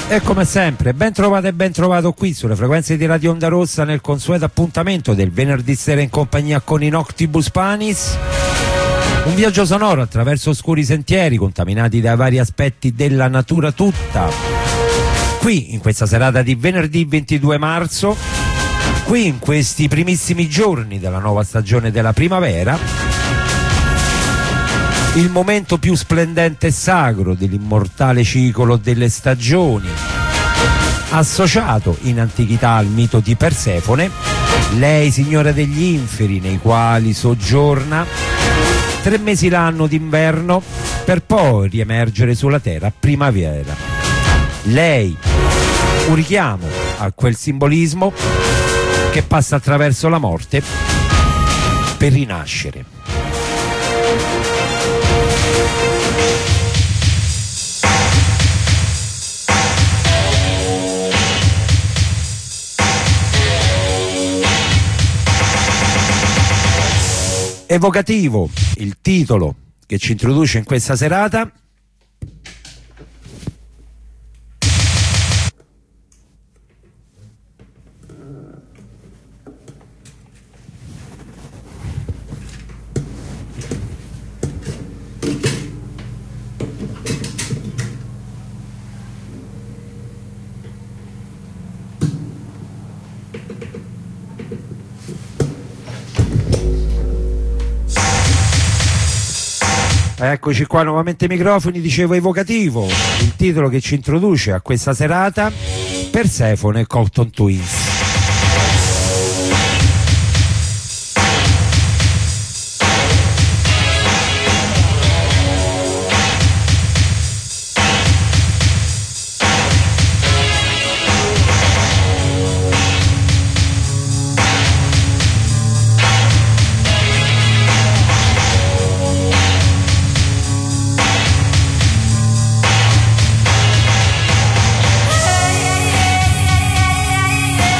E come sempre, ben trovato e ben trovato qui sulle frequenze di Radio Onda Rossa nel consueto appuntamento del venerdì sera in compagnia con i Noctibus Panis. Un viaggio sonoro attraverso oscuri sentieri contaminati dai vari aspetti della natura tutta. Qui in questa serata di venerdì 22 marzo, qui in questi primissimi giorni della nuova stagione della primavera, il momento più splendente e sacro dell'immortale ciclo delle stagioni, associato in antichità al mito di Persefone, lei signora degli inferi nei quali soggiorna 3 mesi l'anno d'inverno per poi riemergere sulla terra a primavera. Lei, un richiamo a quel simbolismo che passa attraverso la morte per rinascere. Evocativo il titolo che ci introduce in questa serata. Eccoci qua nuovamente ai microfoni, dicevo evocativo, il titolo che ci introduce a questa serata, Persefone Cotton Twins. Yeah.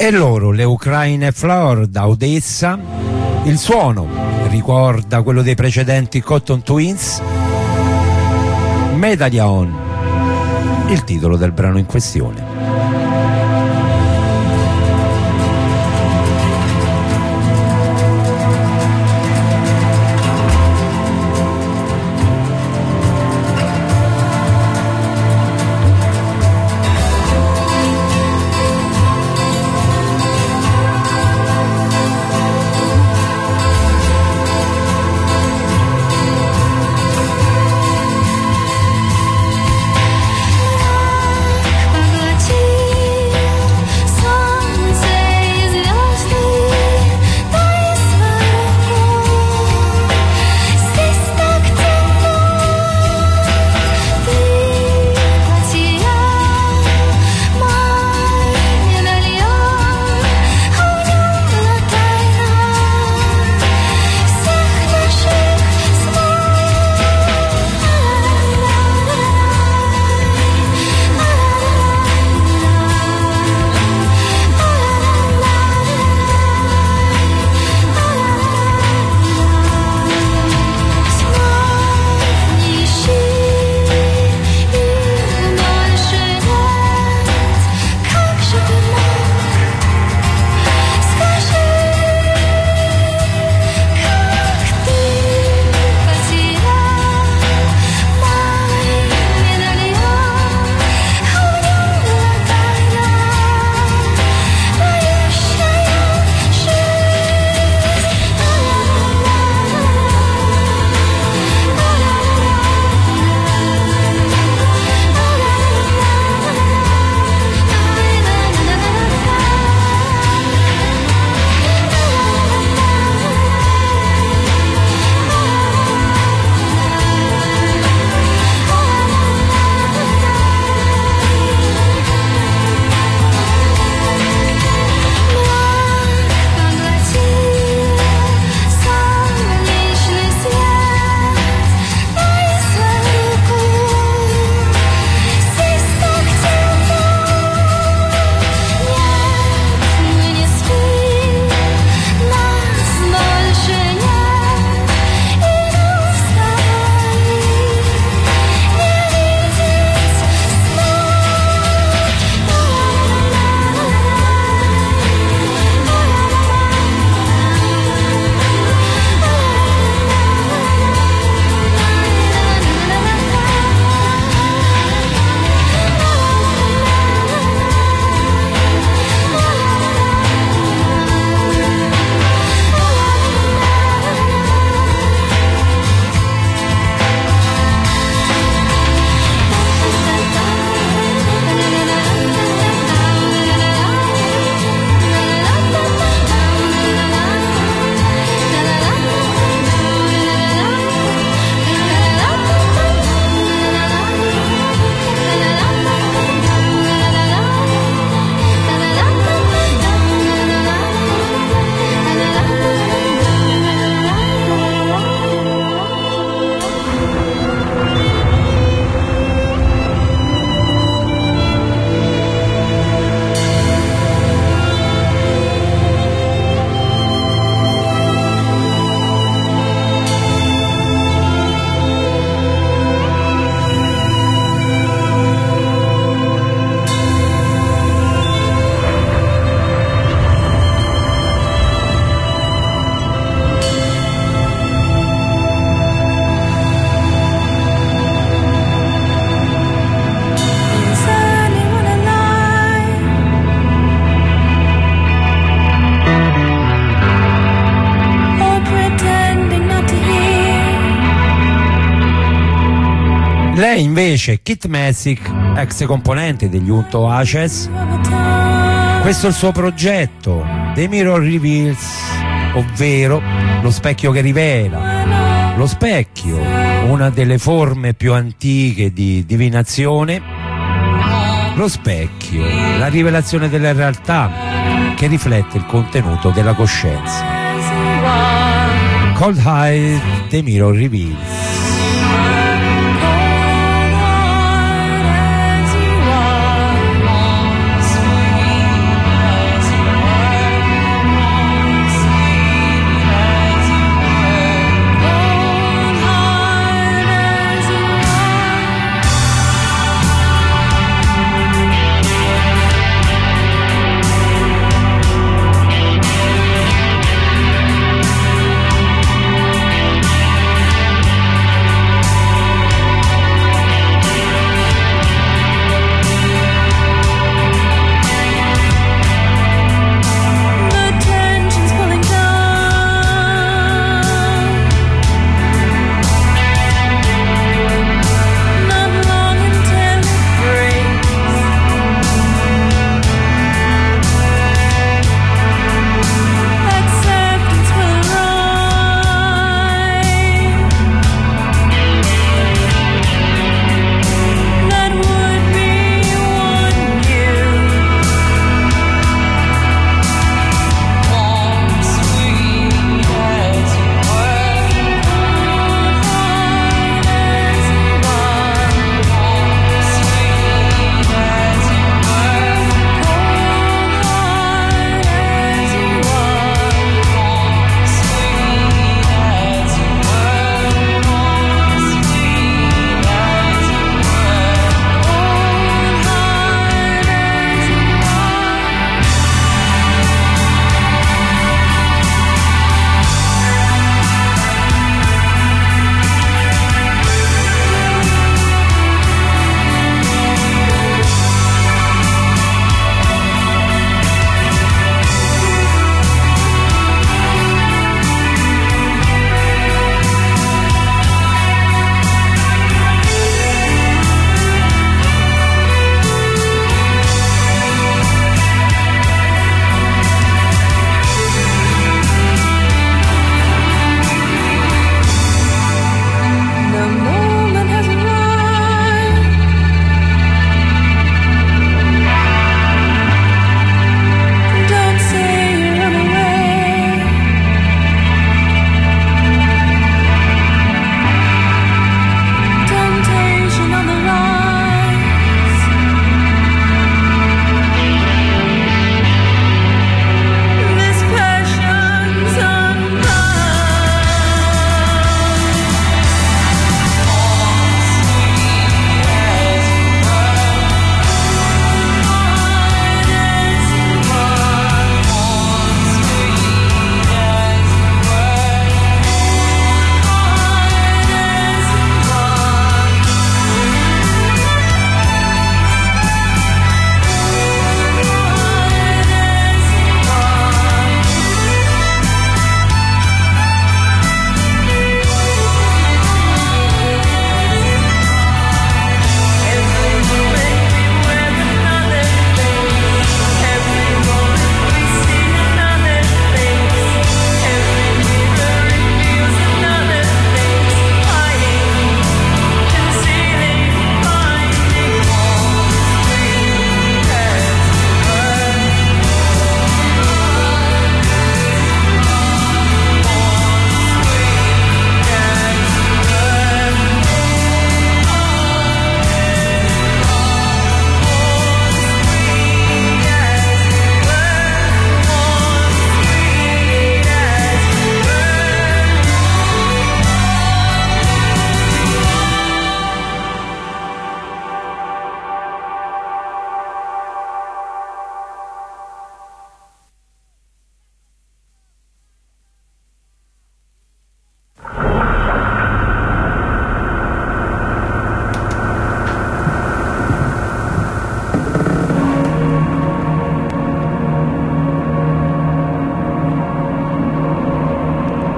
E loro, le Ucraine Flower da Odessa. Il suono ricorda quello dei precedenti Cotton Twins. Medallion, il titolo del brano in questione. Lei invece, Kit Messick, ex componente degli Unto Aces. Questo è il suo progetto, The Mirror Reveals, ovvero lo specchio che rivela. Lo specchio, una delle forme più antiche di divinazione. Lo specchio, la rivelazione della realtà che riflette il contenuto della coscienza. Cold Eye, The Mirror Reveals.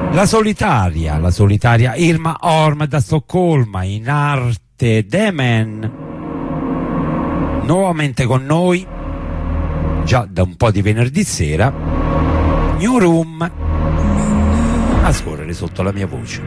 La solitaria Irma Orm da Stoccolma, in arte Demen, nuovamente con noi, già da un po' di venerdì sera, New Room, a scorrere sotto la mia voce.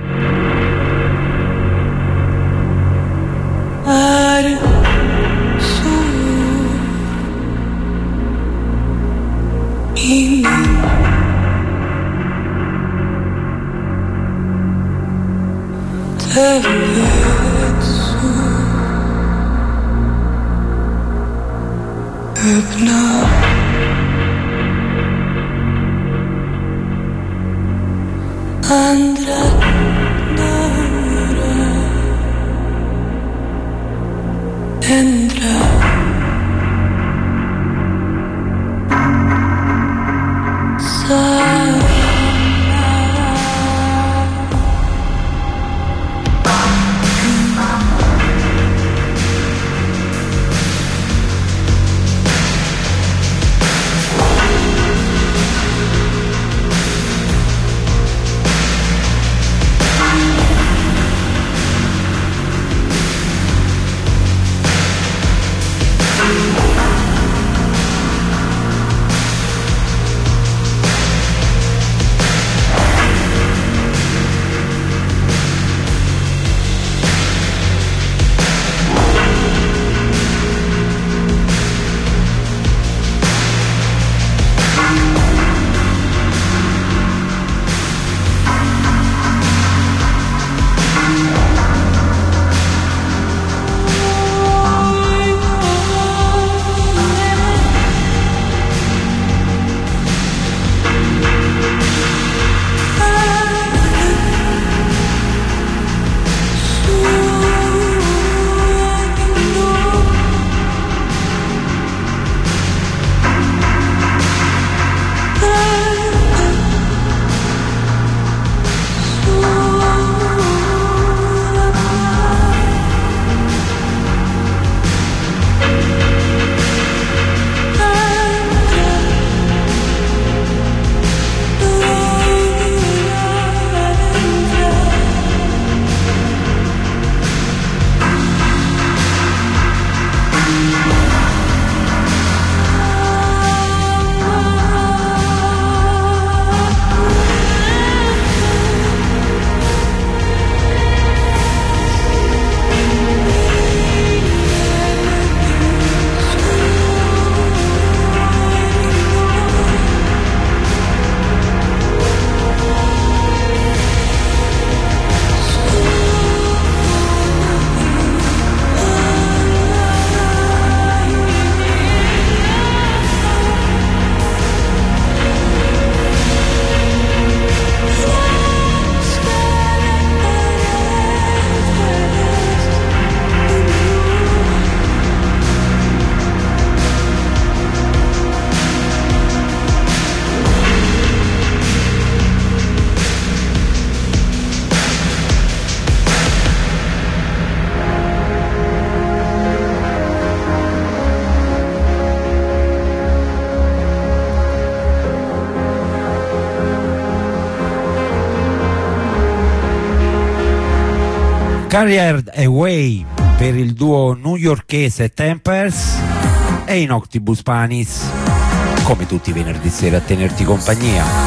Carried Away per il duo newyorkese Tempers e in Octibus Panis, come tutti i venerdì sera a tenerti compagnia.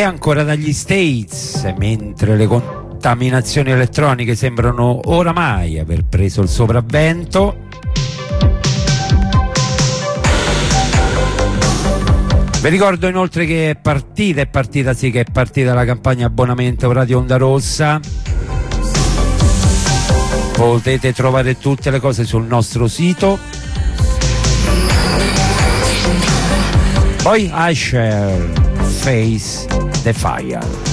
ancora dagli States, mentre le contaminazioni elettroniche sembrano oramai aver preso il sopravvento. Vi ricordo inoltre che è partita la campagna abbonamento Radio Onda Rossa. Potete trovare tutte le cose sul nostro sito. Poi I shall face the fire.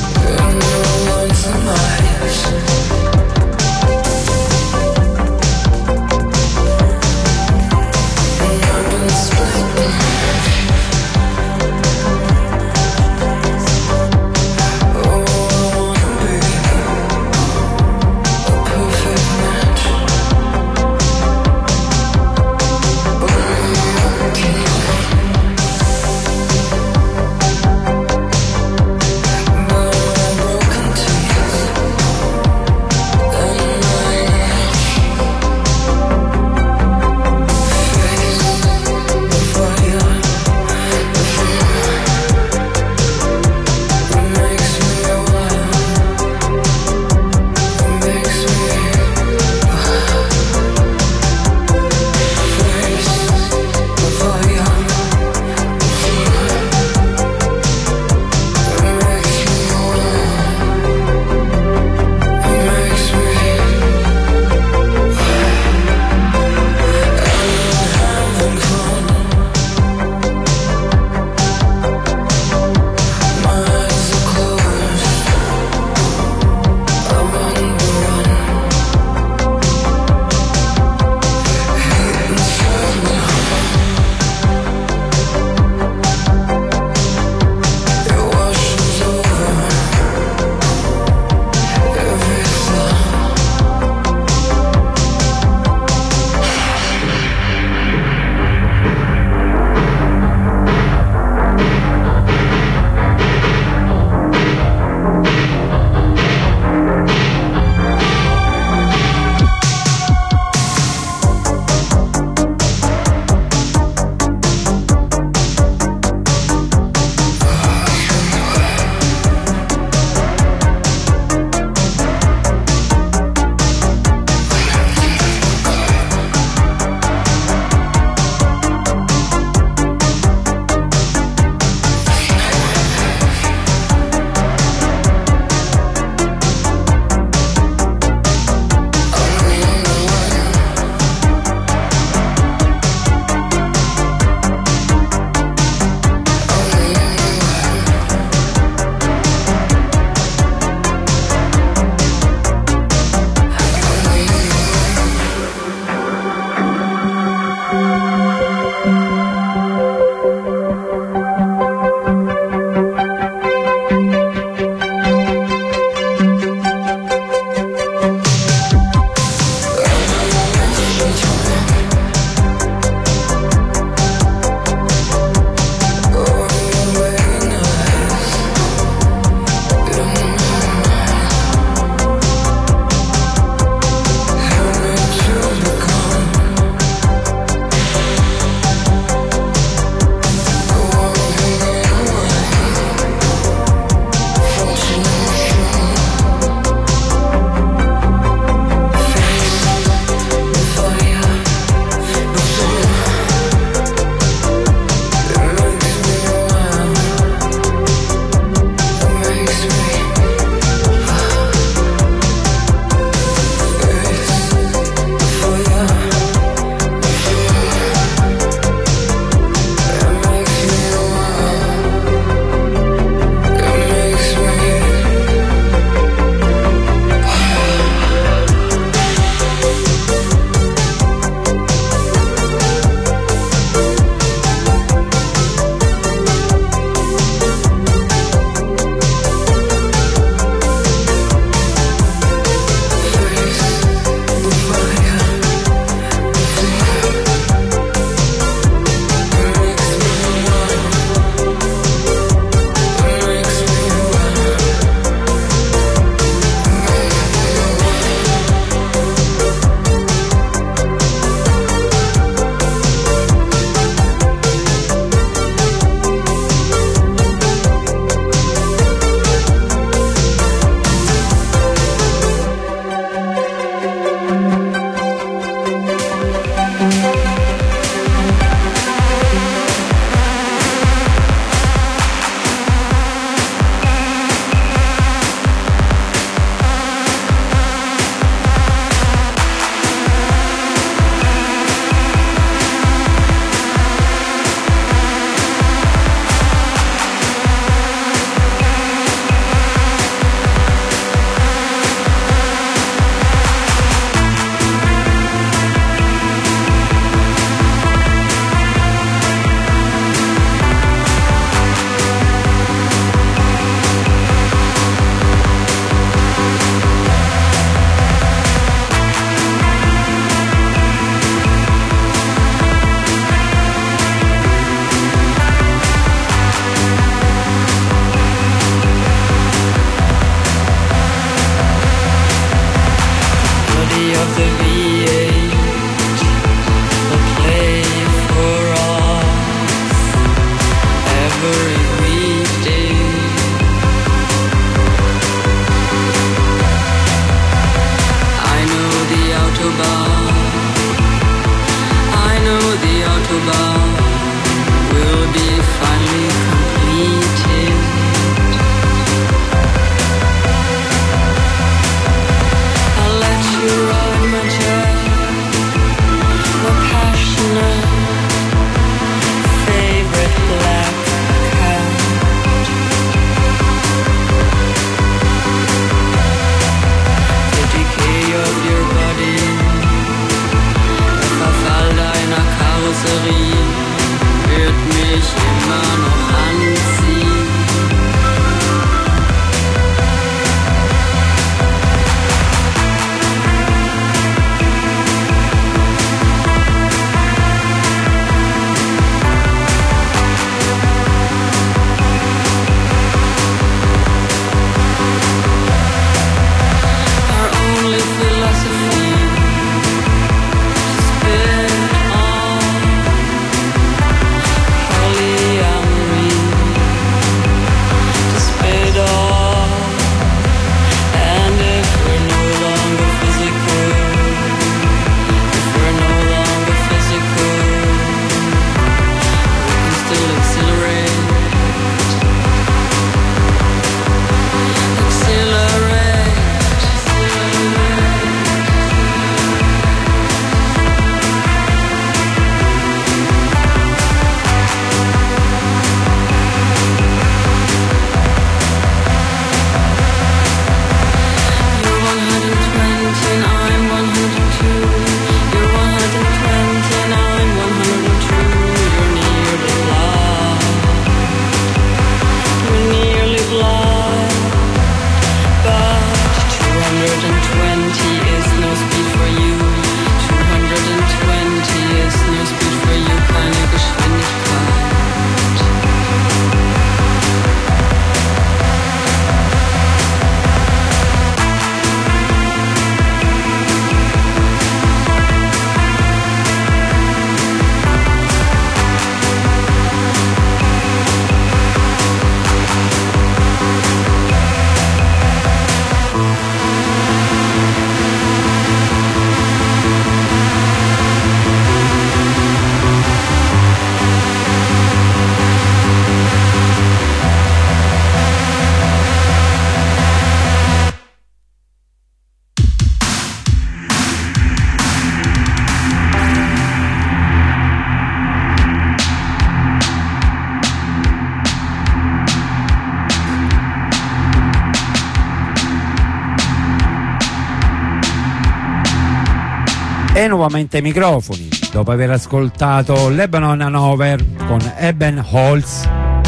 E nuovamente ai microfoni, dopo aver ascoltato Lebanon Hanover con Eben Holtz.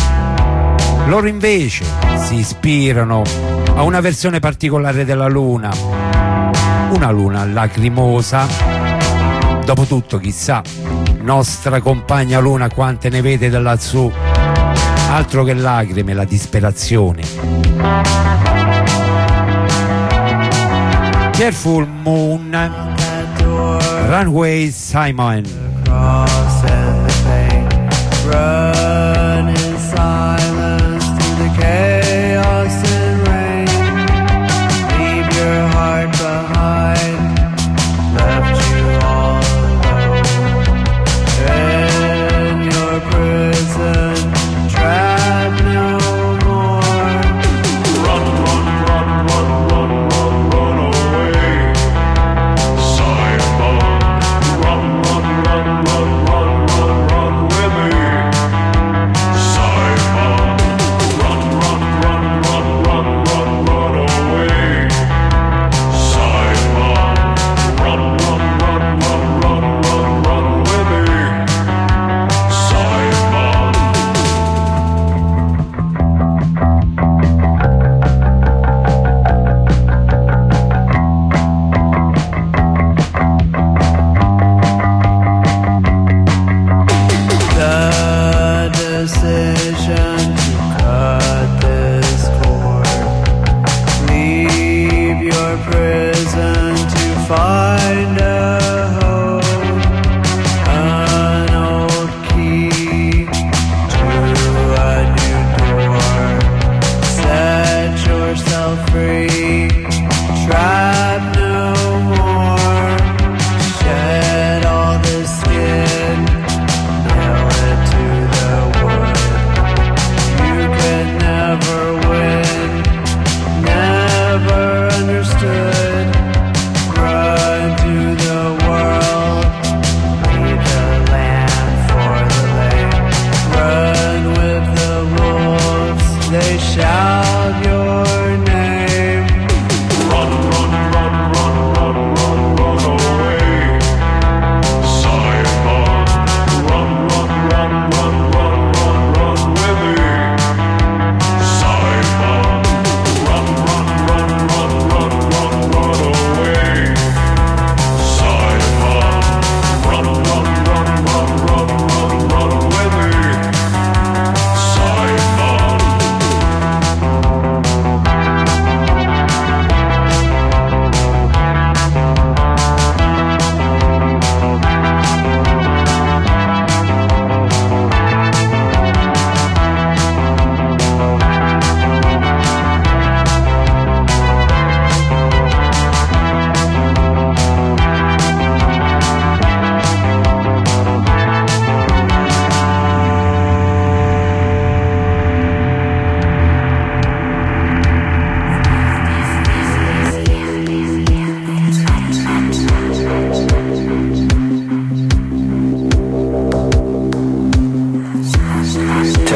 Loro invece si ispirano a una versione particolare della luna, una luna lacrimosa. Dopotutto, chissà, nostra compagna luna quante ne vede da lassù, altro che lacrime, la disperazione. Careful Moon, Runway Simon. Run in silence through the chaos and rain. Leave your heart behind, left you all alone. In your prison, trapped no more. Run, run, run, run, run, run, run away, Simon. Run, run, run.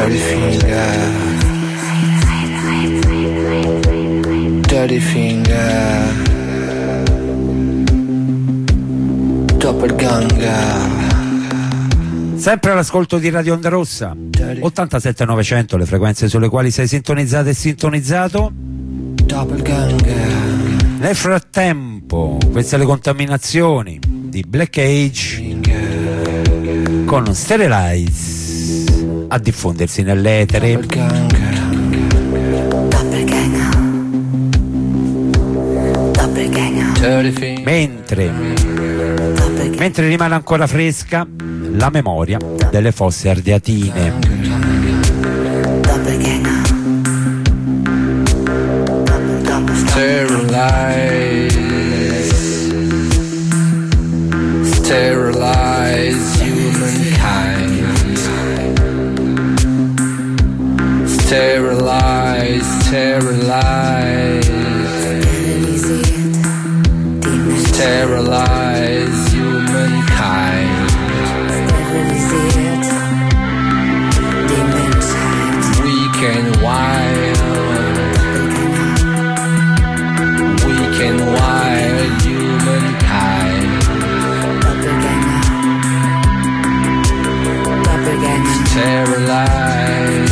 Dirty finger, dirty finger, doppelganger. Sempre all'ascolto di Radio Onda Rossa 87900, le frequenze sulle quali sei sintonizzato e sintonizzato. Nel frattempo, queste le contaminazioni di Black Age con Sterilize a diffondersi nell'etere. Mentre rimane ancora fresca la memoria delle fosse ardeatine. Sterilize humankind. Sterilize, sterilize. Sterilize humankind. Weak and wild. Weak and wild humankind. Sterilize.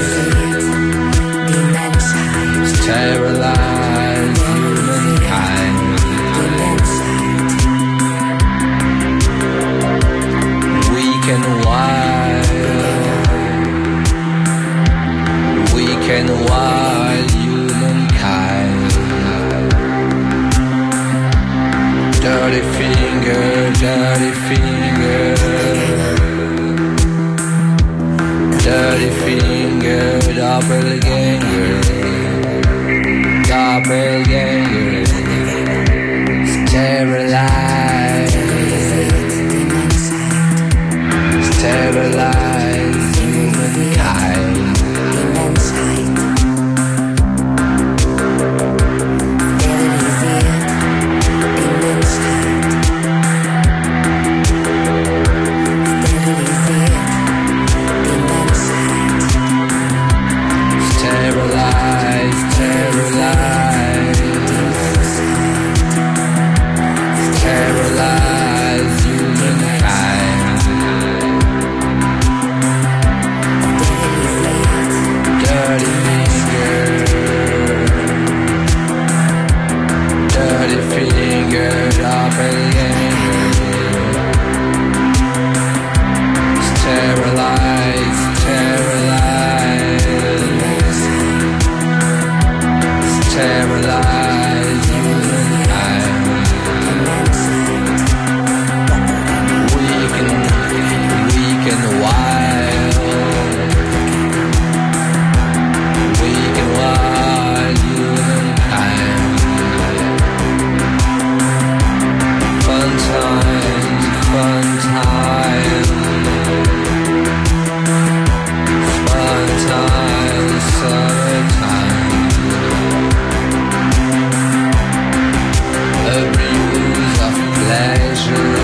Sterilize humankind. Weak and wild. Weak and wild humankind. Dirty finger, dirty finger. Dirty finger, doppelganger. Doppelganger. Sterilize. Sterilize humankind. Sterilize, sterilize. Sterilize humankind. Dirty finger. Dirty finger, doppelganger. Sterilize, sterilize. Sterilize humankind. Weak and wild. Weak and wild humankind. Fun time, fun time. Fun time, summertime. Abuse of pleasure.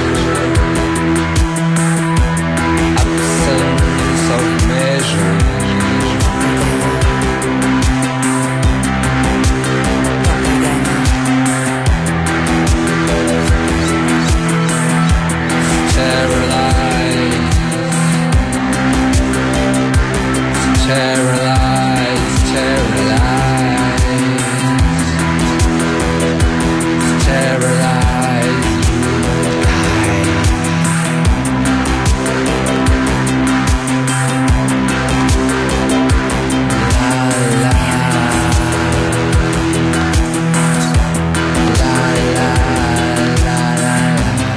Absence of measure. Sterilize. Sterilize, sterilize. Sterilize humankind. La la. La la la la la.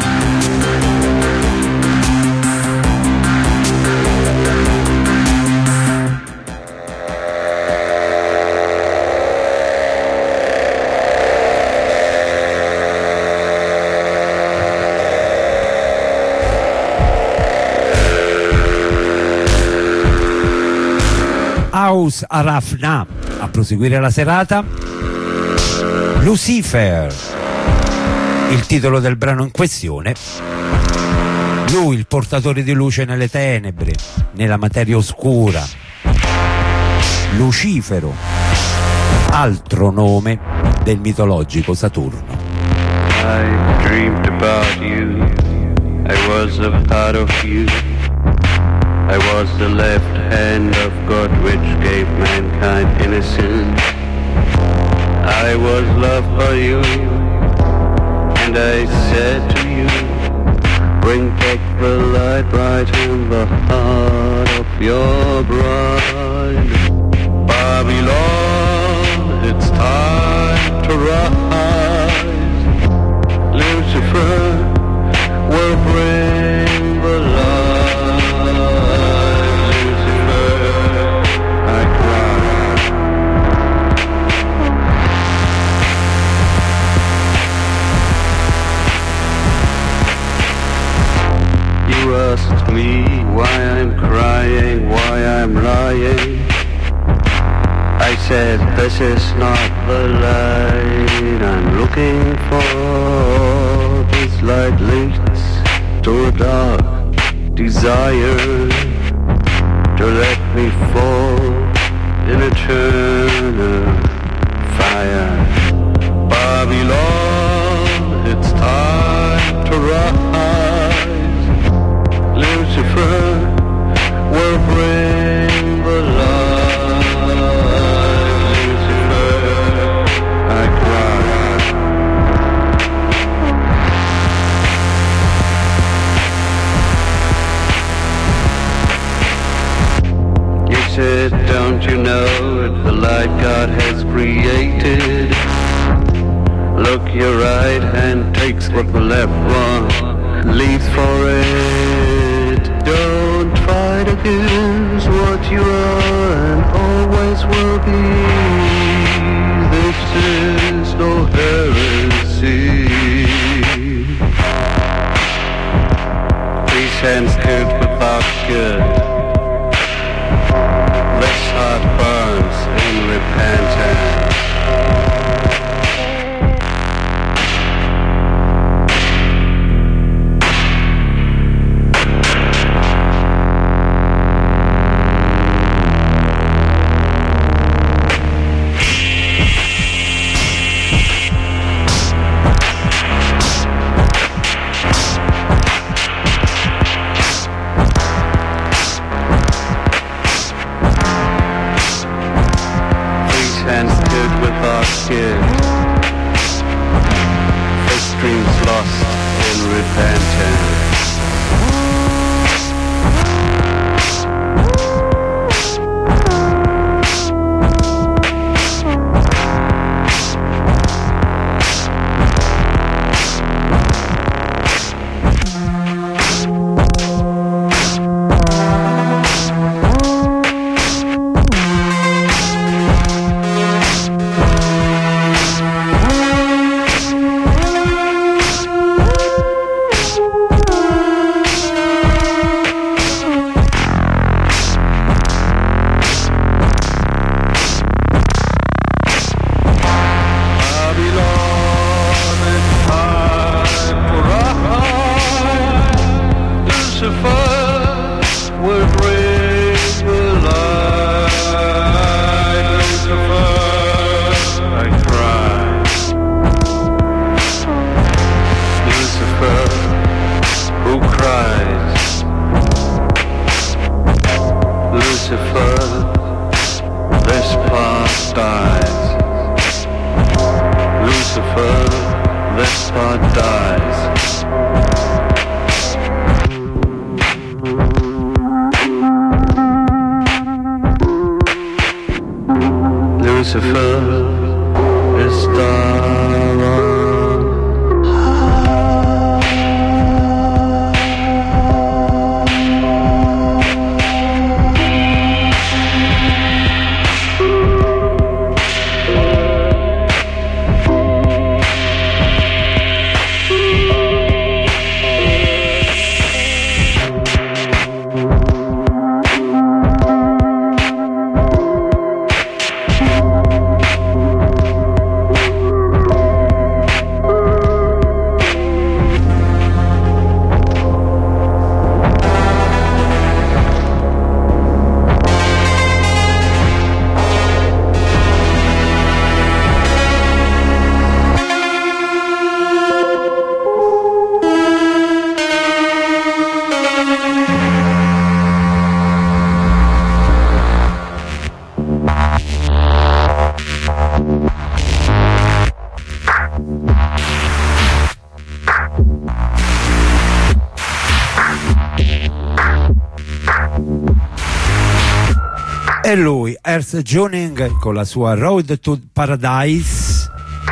House Arafna a proseguire la serata. Lucifer, il titolo del brano in questione. Lui, il portatore di luce nelle tenebre, nella materia oscura. Lucifero, altro nome del mitologico Saturno. I dreamed about you. I was a part of you. I was the left hand of God which gave mankind innocence. I was loved by you, and I said to you, bring back the light right in the heart of your bride. Babylon, it's time to rise. Lucifer will bring the light. Lucifer, I cry. You asked me why I'm crying, why I'm lying. I said this is not the light I'm looking for. This light leads to a dark desire to let me fall in eternal fire. Babylon, it's time to rise. Lucifer will bring the light. Said, don't you know it's the light God has created? Look, your right hand takes what the left one leaves for it. Don't fight against what you are and always will be. This is no heresy. These hands good without good. This heart burns in repentance. This dream's lost in repentance. E lui, Earth Tuning, con la sua Road to Paradise.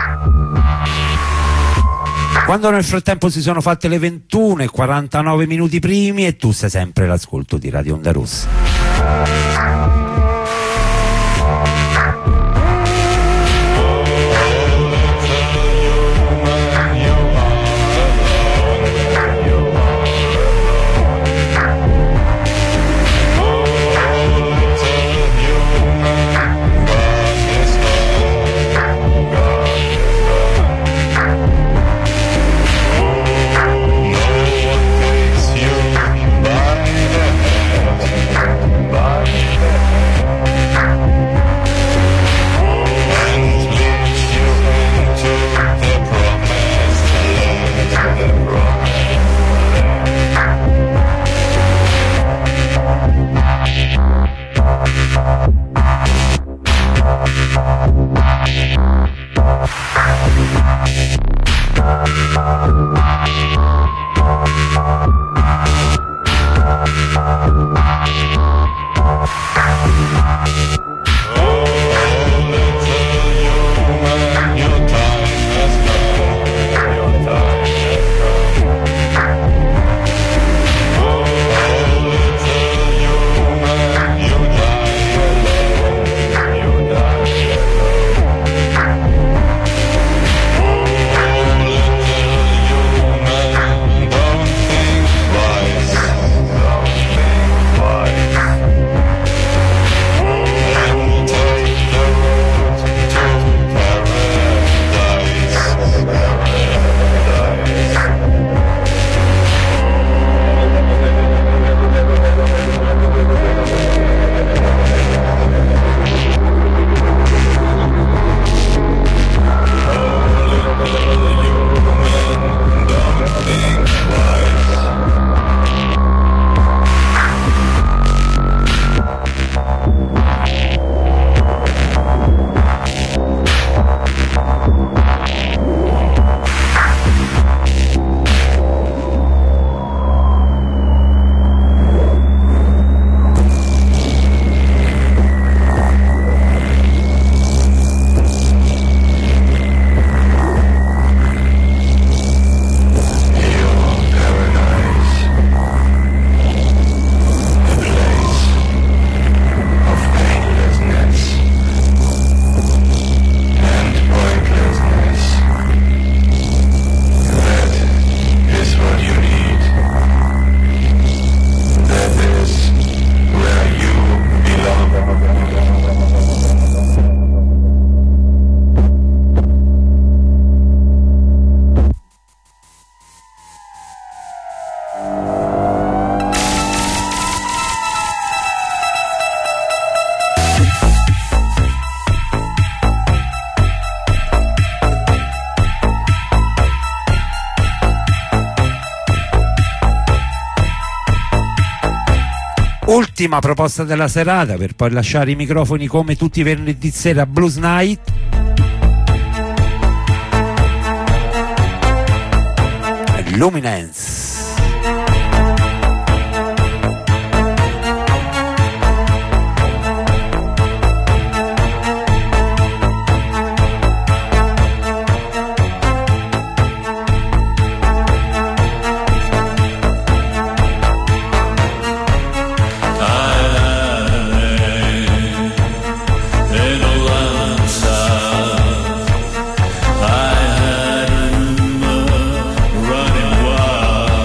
Quando nel frattempo si sono fatte le 21:49 minuti primi e tu sei sempre l'ascolto di Radio Onda Rossa. Ultima proposta della serata per poi lasciare i microfoni come tutti i venerdì sera a Blues Night. Luminance. Running wild.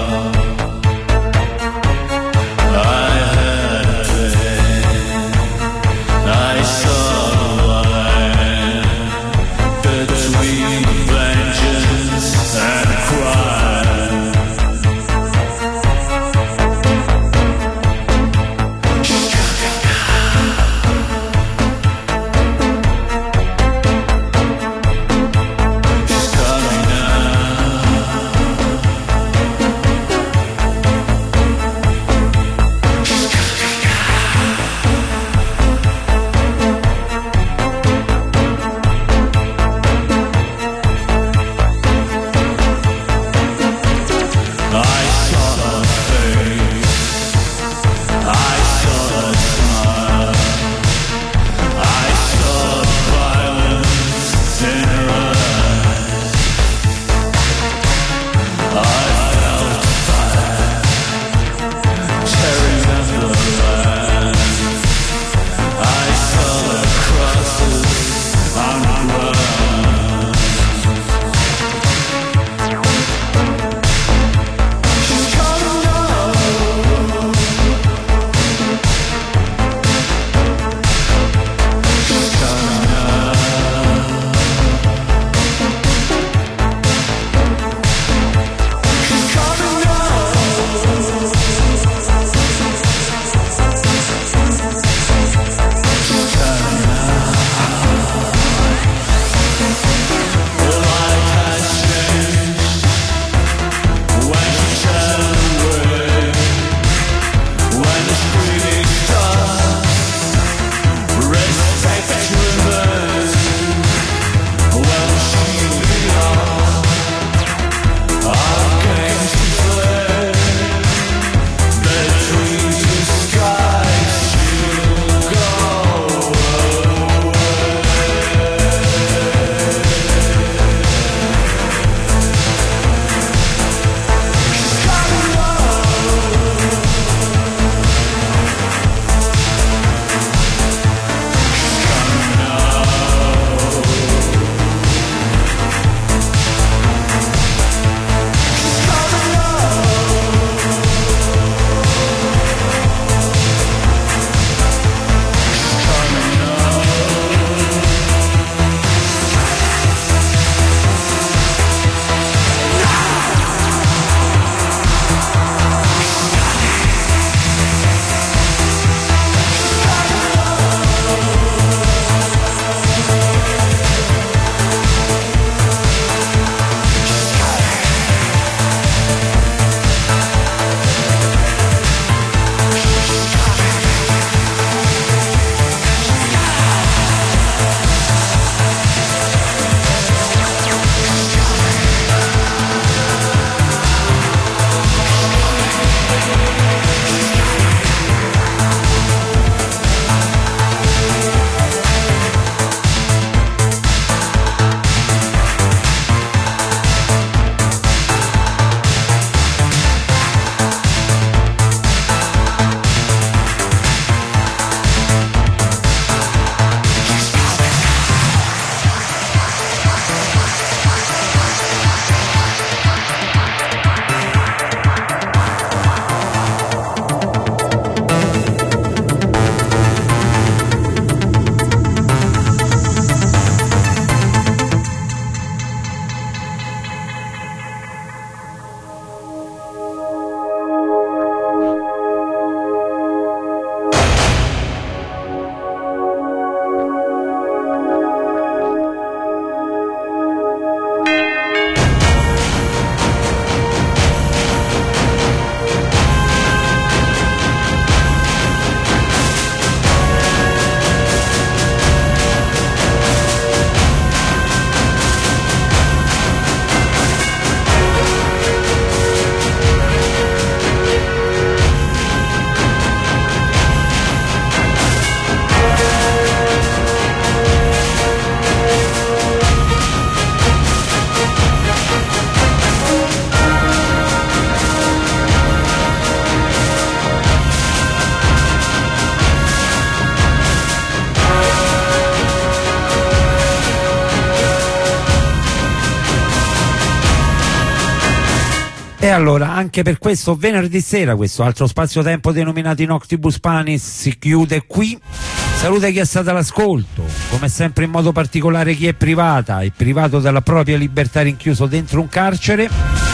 E allora, anche per questo venerdì sera, questo altro spazio-tempo denominato Noctibus Panis si chiude qui. Saluta chi è stato all'ascolto, come sempre in modo particolare chi è privato della propria libertà rinchiuso dentro un carcere.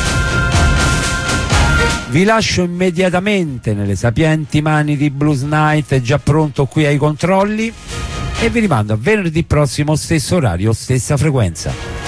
Vi lascio immediatamente nelle sapienti mani di Blues Night, già pronto qui ai controlli, e vi rimando a venerdì prossimo, stesso orario, stessa frequenza.